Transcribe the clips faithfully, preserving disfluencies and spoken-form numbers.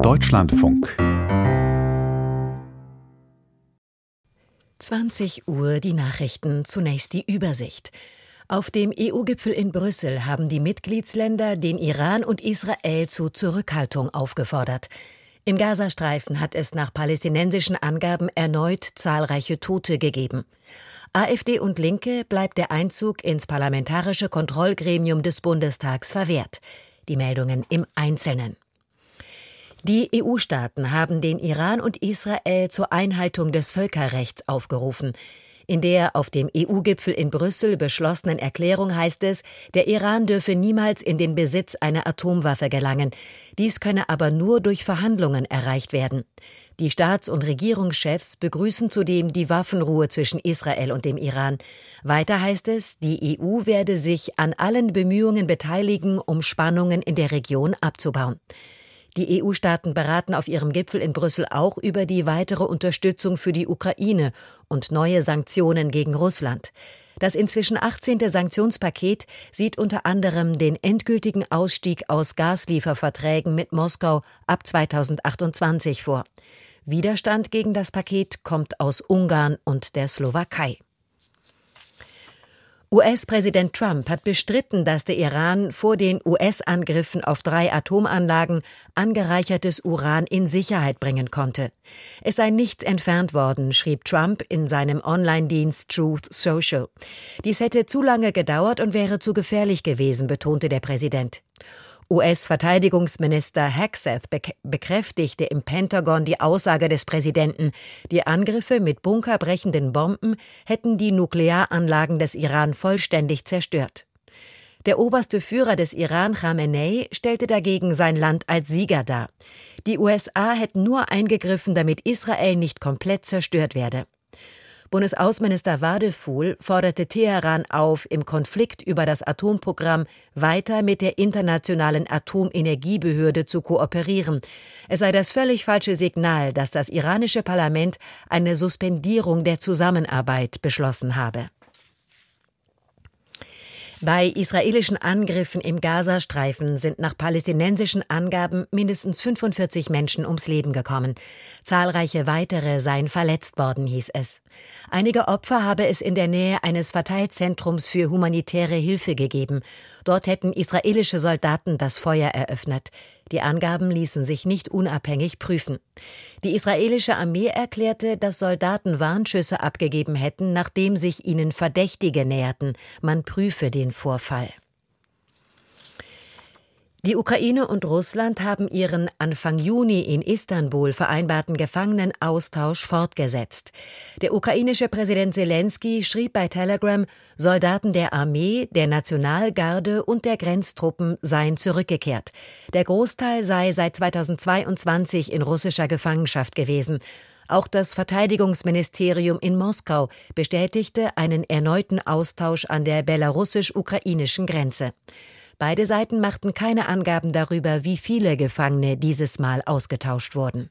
Deutschlandfunk. zwanzig Uhr die Nachrichten, zunächst die Übersicht. Auf dem E U-Gipfel in Brüssel haben die Mitgliedsländer den Iran und Israel zu Zurückhaltung aufgefordert. Im Gazastreifen hat es nach palästinensischen Angaben erneut zahlreiche Tote gegeben. AfD und Linke bleibt der Einzug ins Parlamentarische Kontrollgremium des Bundestags verwehrt. Die Meldungen im Einzelnen. Die E U-Staaten haben den Iran und Israel zur Einhaltung des Völkerrechts aufgerufen. In der auf dem E U-Gipfel in Brüssel beschlossenen Erklärung heißt es, der Iran dürfe niemals in den Besitz einer Atomwaffe gelangen. Dies könne aber nur durch Verhandlungen erreicht werden. Die Staats- und Regierungschefs begrüßen zudem die Waffenruhe zwischen Israel und dem Iran. Weiter heißt es, die E U werde sich an allen Bemühungen beteiligen, um Spannungen in der Region abzubauen. Die E U-Staaten beraten auf ihrem Gipfel in Brüssel auch über die weitere Unterstützung für die Ukraine und neue Sanktionen gegen Russland. Das inzwischen achtzehnte Sanktionspaket sieht unter anderem den endgültigen Ausstieg aus Gaslieferverträgen mit Moskau ab zweitausendachtundzwanzig vor. Widerstand gegen das Paket kommt aus Ungarn und der Slowakei. U S-Präsident Trump hat bestritten, dass der Iran vor den U S-Angriffen auf drei Atomanlagen angereichertes Uran in Sicherheit bringen konnte. Es sei nichts entfernt worden, schrieb Trump in seinem Online-Dienst Truth Social. Dies hätte zu lange gedauert und wäre zu gefährlich gewesen, betonte der Präsident. U S-Verteidigungsminister Hegseth bekräftigte im Pentagon die Aussage des Präsidenten, die Angriffe mit bunkerbrechenden Bomben hätten die Nuklearanlagen des Iran vollständig zerstört. Der oberste Führer des Iran, Khamenei, stellte dagegen sein Land als Sieger dar. Die U S A hätten nur eingegriffen, damit Israel nicht komplett zerstört werde. Bundesaußenminister Wadefuhl forderte Teheran auf, im Konflikt über das Atomprogramm weiter mit der Internationalen Atomenergiebehörde zu kooperieren. Es sei das völlig falsche Signal, dass das iranische Parlament eine Suspendierung der Zusammenarbeit beschlossen habe. Bei israelischen Angriffen im Gazastreifen sind nach palästinensischen Angaben mindestens fünfundvierzig Menschen ums Leben gekommen. Zahlreiche weitere seien verletzt worden, hieß es. Einige Opfer habe es in der Nähe eines Verteilzentrums für humanitäre Hilfe gegeben. Dort hätten israelische Soldaten das Feuer eröffnet. Die Angaben ließen sich nicht unabhängig prüfen. Die israelische Armee erklärte, dass Soldaten Warnschüsse abgegeben hätten, nachdem sich ihnen Verdächtige näherten. Man prüfe den Vorfall. Die Ukraine und Russland haben ihren Anfang Juni in Istanbul vereinbarten Gefangenenaustausch fortgesetzt. Der ukrainische Präsident Selenskyj schrieb bei Telegram, Soldaten der Armee, der Nationalgarde und der Grenztruppen seien zurückgekehrt. Der Großteil sei seit zweitausendzweiundzwanzig in russischer Gefangenschaft gewesen. Auch das Verteidigungsministerium in Moskau bestätigte einen erneuten Austausch an der belarussisch-ukrainischen Grenze. Beide Seiten machten keine Angaben darüber, wie viele Gefangene dieses Mal ausgetauscht wurden.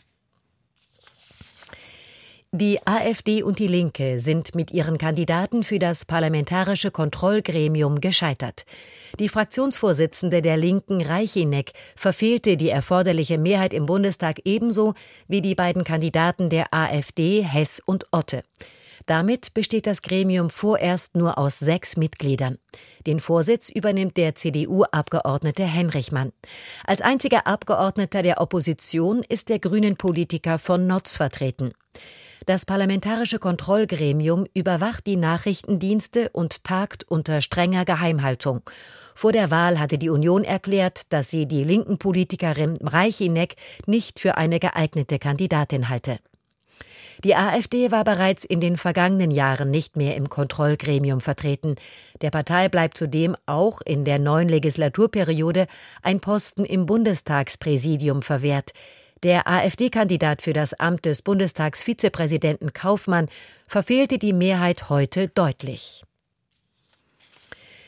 Die AfD und die Linke sind mit ihren Kandidaten für das Parlamentarische Kontrollgremium gescheitert. Die Fraktionsvorsitzende der Linken, Reichinek, verfehlte die erforderliche Mehrheit im Bundestag ebenso wie die beiden Kandidaten der AfD, Hess und Otte. Damit besteht das Gremium vorerst nur aus sechs Mitgliedern. Den Vorsitz übernimmt der C D U-Abgeordnete Henrichmann. Als einziger Abgeordneter der Opposition ist der Grünen-Politiker von Notz vertreten. Das Parlamentarische Kontrollgremium überwacht die Nachrichtendienste und tagt unter strenger Geheimhaltung. Vor der Wahl hatte die Union erklärt, dass sie die linken Politikerin Reichinek nicht für eine geeignete Kandidatin halte. Die AfD war bereits in den vergangenen Jahren nicht mehr im Kontrollgremium vertreten. Der Partei bleibt zudem auch in der neuen Legislaturperiode ein Posten im Bundestagspräsidium verwehrt. Der AfD-Kandidat für das Amt des Bundestagsvizepräsidenten Kaufmann verfehlte die Mehrheit heute deutlich.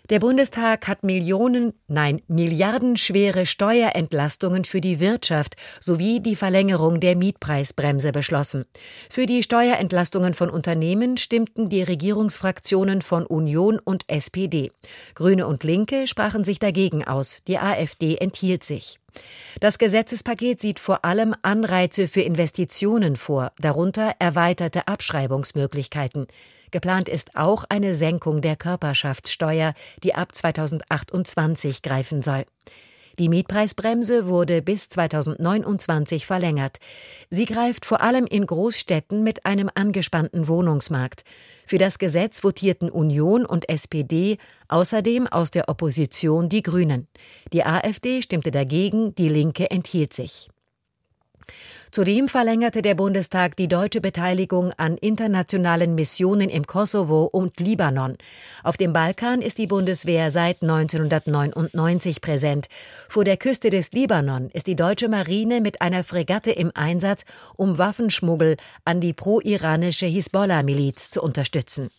Der Bundestag hat Millionen, nein, milliardenschwere Steuerentlastungen für die Wirtschaft sowie die Verlängerung der Mietpreisbremse beschlossen. Für die Steuerentlastungen von Unternehmen stimmten die Regierungsfraktionen von Union und S P D. Grüne und Linke sprachen sich dagegen aus. Die AfD enthielt sich. Das Gesetzespaket sieht vor allem Anreize für Investitionen vor, darunter erweiterte Abschreibungsmöglichkeiten. Geplant ist auch eine Senkung der Körperschaftssteuer, die ab zweitausendachtundzwanzig greifen soll. Die Mietpreisbremse wurde bis zweitausendneunundzwanzig verlängert. Sie greift vor allem in Großstädten mit einem angespannten Wohnungsmarkt. Für das Gesetz votierten Union und S P D, außerdem aus der Opposition die Grünen. Die AfD stimmte dagegen, die Linke enthielt sich. Zudem verlängerte der Bundestag die deutsche Beteiligung an internationalen Missionen im Kosovo und Libanon. Auf dem Balkan ist die Bundeswehr seit neunzehnhundertneunundneunzig präsent. Vor der Küste des Libanon ist die deutsche Marine mit einer Fregatte im Einsatz, um Waffenschmuggel an die pro-iranische Hisbollah-Miliz zu unterstützen.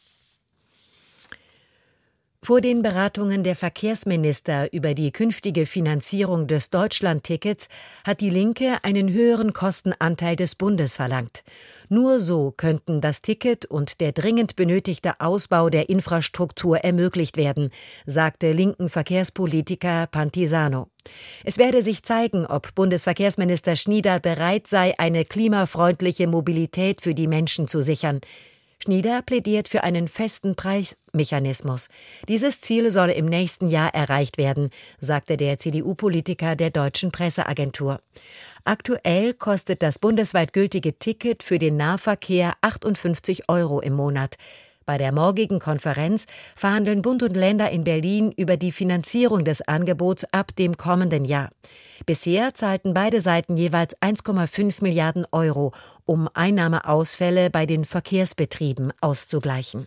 Vor den Beratungen der Verkehrsminister über die künftige Finanzierung des Deutschlandtickets hat die Linke einen höheren Kostenanteil des Bundes verlangt. Nur so könnten das Ticket und der dringend benötigte Ausbau der Infrastruktur ermöglicht werden, sagte linken Verkehrspolitiker Pantisano. Es werde sich zeigen, ob Bundesverkehrsminister Schnieder bereit sei, eine klimafreundliche Mobilität für die Menschen zu sichern. Schnieder plädiert für einen festen Preismechanismus. Dieses Ziel solle im nächsten Jahr erreicht werden, sagte der C D U-Politiker der Deutschen Presseagentur. Aktuell kostet das bundesweit gültige Ticket für den Nahverkehr achtundfünfzig Euro im Monat. Bei der morgigen Konferenz verhandeln Bund und Länder in Berlin über die Finanzierung des Angebots ab dem kommenden Jahr. Bisher zahlten beide Seiten jeweils eins Komma fünf Milliarden Euro, um Einnahmeausfälle bei den Verkehrsbetrieben auszugleichen.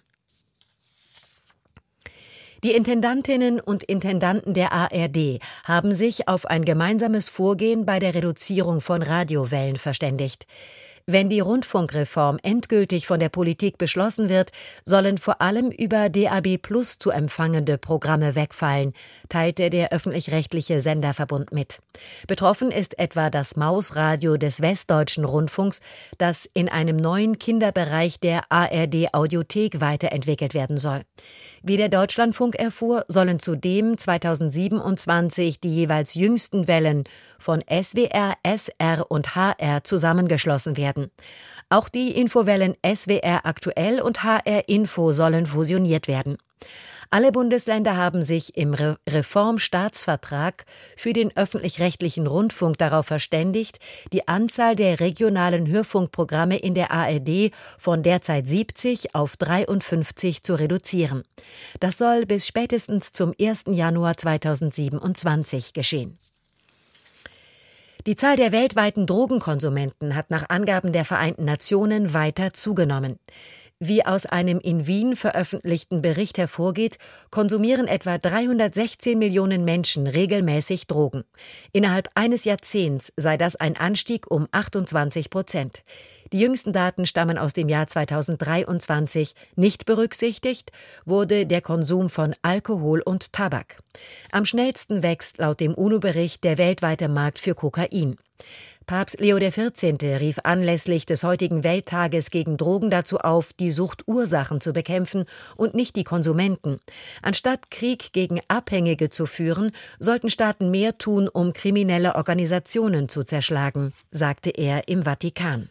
Die Intendantinnen und Intendanten der A R D haben sich auf ein gemeinsames Vorgehen bei der Reduzierung von Radiowellen verständigt. Wenn die Rundfunkreform endgültig von der Politik beschlossen wird, sollen vor allem über D A B Plus zu empfangende Programme wegfallen, teilte der öffentlich-rechtliche Senderverbund mit. Betroffen ist etwa das Mausradio des Westdeutschen Rundfunks, das in einem neuen Kinderbereich der A R D Audiothek weiterentwickelt werden soll. Wie der Deutschlandfunk erfuhr, sollen zudem zweitausendsiebenundzwanzig die jeweils jüngsten Wellen von S W R, S R und H R zusammengeschlossen werden. Auch die Infowellen S W R Aktuell und H R Info sollen fusioniert werden. Alle Bundesländer haben sich im Re- Reformstaatsvertrag für den öffentlich-rechtlichen Rundfunk darauf verständigt, die Anzahl der regionalen Hörfunkprogramme in der A R D von derzeit siebzig auf dreiundfünfzig zu reduzieren. Das soll bis spätestens zum ersten Januar zweitausendsiebenundzwanzig geschehen. Die Zahl der weltweiten Drogenkonsumenten hat nach Angaben der Vereinten Nationen weiter zugenommen. Wie aus einem in Wien veröffentlichten Bericht hervorgeht, konsumieren etwa dreihundertsechzehn Millionen Menschen regelmäßig Drogen. Innerhalb eines Jahrzehnts sei das ein Anstieg um achtundzwanzig Prozent. Die jüngsten Daten stammen aus dem Jahr zweitausenddreiundzwanzig. Nicht berücksichtigt wurde der Konsum von Alkohol und Tabak. Am schnellsten wächst laut dem UNO-Bericht der weltweite Markt für Kokain. Papst Leo der vierzehnte rief anlässlich des heutigen Welttages gegen Drogen dazu auf, die Suchtursachen zu bekämpfen und nicht die Konsumenten. Anstatt Krieg gegen Abhängige zu führen, sollten Staaten mehr tun, um kriminelle Organisationen zu zerschlagen, sagte er im Vatikan.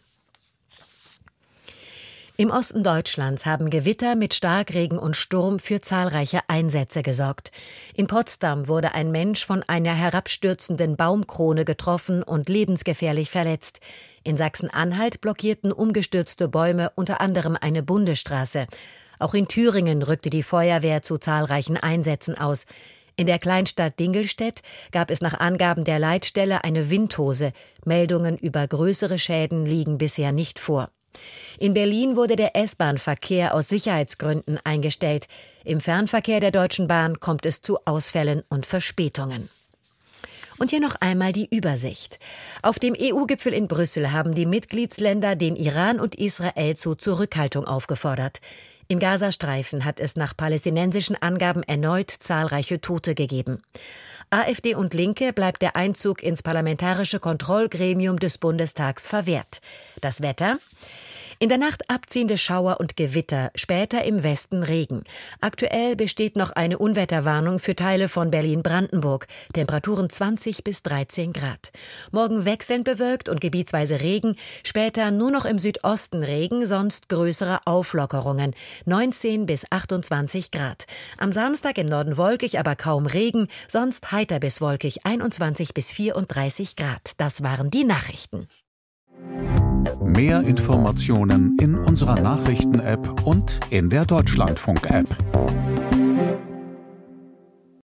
Im Osten Deutschlands haben Gewitter mit Starkregen und Sturm für zahlreiche Einsätze gesorgt. In Potsdam wurde ein Mensch von einer herabstürzenden Baumkrone getroffen und lebensgefährlich verletzt. In Sachsen-Anhalt blockierten umgestürzte Bäume unter anderem eine Bundesstraße. Auch in Thüringen rückte die Feuerwehr zu zahlreichen Einsätzen aus. In der Kleinstadt Dingelstedt gab es nach Angaben der Leitstelle eine Windhose. Meldungen über größere Schäden liegen bisher nicht vor. In Berlin wurde der S-Bahn-Verkehr aus Sicherheitsgründen eingestellt. Im Fernverkehr der Deutschen Bahn kommt es zu Ausfällen und Verspätungen. Und hier noch einmal die Übersicht. Auf dem E U-Gipfel in Brüssel haben die Mitgliedsländer den Iran und Israel zu Zurückhaltung aufgefordert. Im Gazastreifen hat es nach palästinensischen Angaben erneut zahlreiche Tote gegeben. AfD und Linke bleibt der Einzug ins parlamentarische Kontrollgremium des Bundestags verwehrt. Das Wetter? In der Nacht abziehende Schauer und Gewitter, später im Westen Regen. Aktuell besteht noch eine Unwetterwarnung für Teile von Berlin-Brandenburg. Temperaturen zwanzig bis dreizehn Grad. Morgen wechselnd bewölkt und gebietsweise Regen, später nur noch im Südosten Regen, sonst größere Auflockerungen. neunzehn bis achtundzwanzig Grad. Am Samstag im Norden wolkig, aber kaum Regen, sonst heiter bis wolkig, einundzwanzig bis vierunddreißig Grad. Das waren die Nachrichten. Mehr Informationen in unserer Nachrichten-App und in der Deutschlandfunk-App.